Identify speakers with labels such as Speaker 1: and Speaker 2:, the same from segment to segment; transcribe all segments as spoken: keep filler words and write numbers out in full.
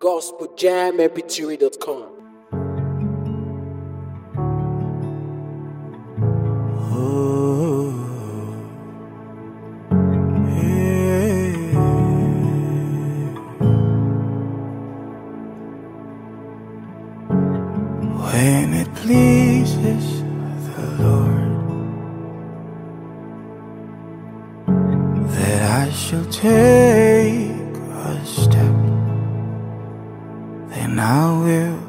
Speaker 1: gospel jam m p three dot com.
Speaker 2: When it pleases the Lord that I shall take a step, then I will,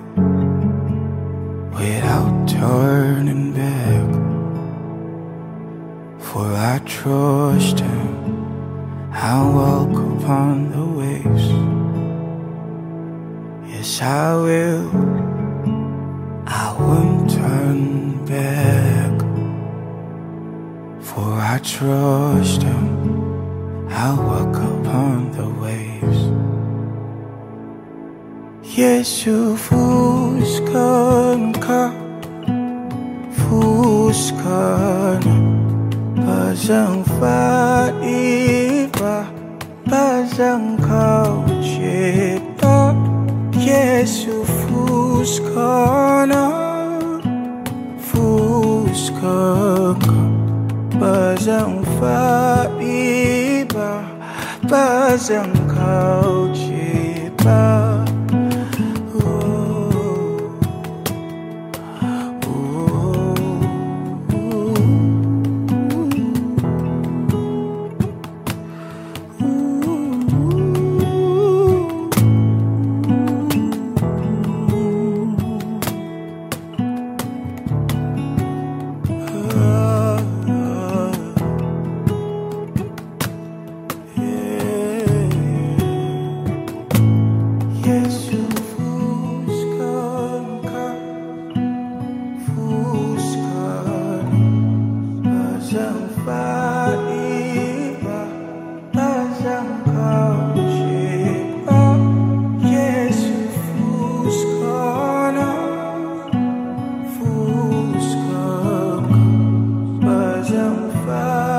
Speaker 2: without turning back. For I trust Him, I'll walk upon the waves. Yes, I will, I won't turn back. For I trust Him, I'll walk upon the waves. Jesus ka, fuskan, bazang faiba, bazang kau cipta. Jesus fuskan, fuskan, bazang faiba, bazang kau cipta. Fuskan, bazang faiba.